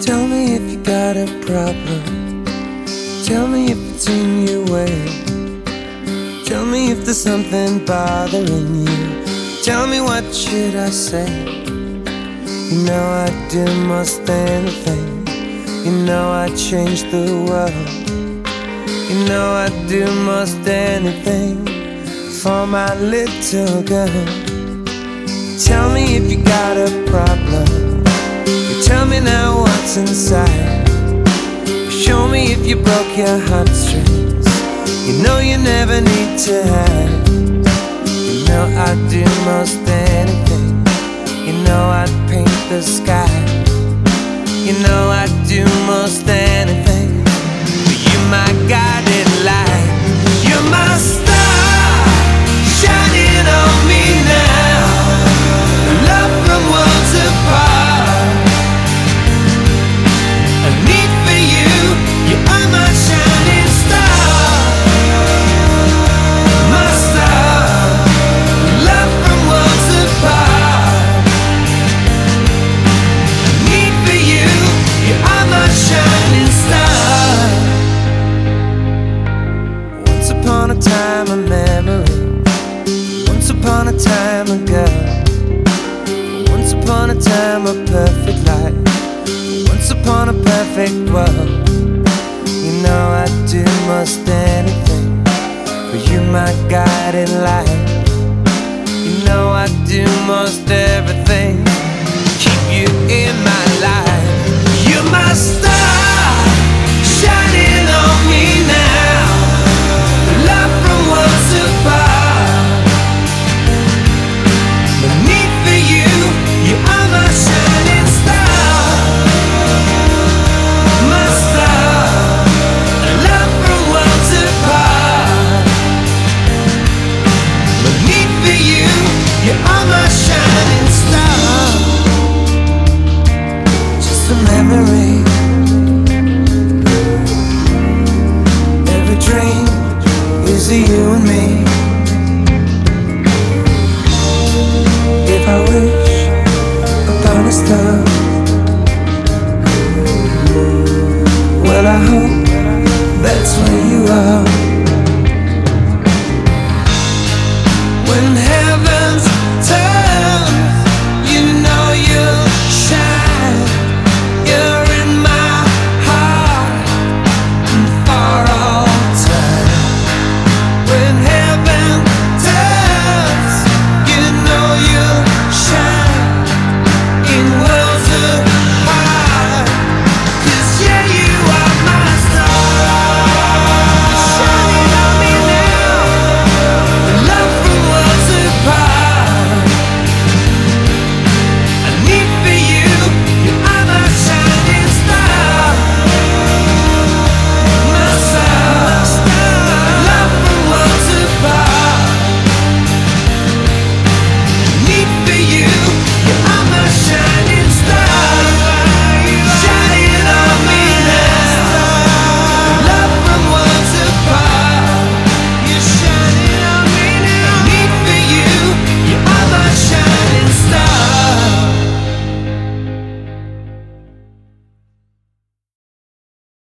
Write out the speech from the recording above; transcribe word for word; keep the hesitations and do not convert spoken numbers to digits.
Tell me if you got a problem. Tell me if it's in your way. Tell me if there's something bothering you. Tell me, what should I say? You know I'd do most anything. You know I'd change the world. You know I'd do most anything for my little girl. Tell me if you got a problem. You tell me now what's inside. Show me if you broke your heartstrings. You know you never need to hide. You know I'd do most anything. You know I'd paint the sky. You know I'd do most anything. But you're my guiding light. You're my star, shining on me now. Love from worlds apart. A need for you. You are my shining star. My star. Love from worlds apart. A need for you. You are my shining star. Once upon a time, a memory. Once upon a time, a girl. Once upon a time, a perfect life. Once upon a perfect world. You know I'd do most anything for you, my guiding light. You know I'd do most everything to keep you in my life. You're my star, shining on me now. Love from worlds apart. The need for you. You are my shining star. My star. Love from worlds apart. The need for you. You are my shining star. Just a memory. Every dream is of you and me. If I wish upon a star, well, I hope that's where you are. When heavens turn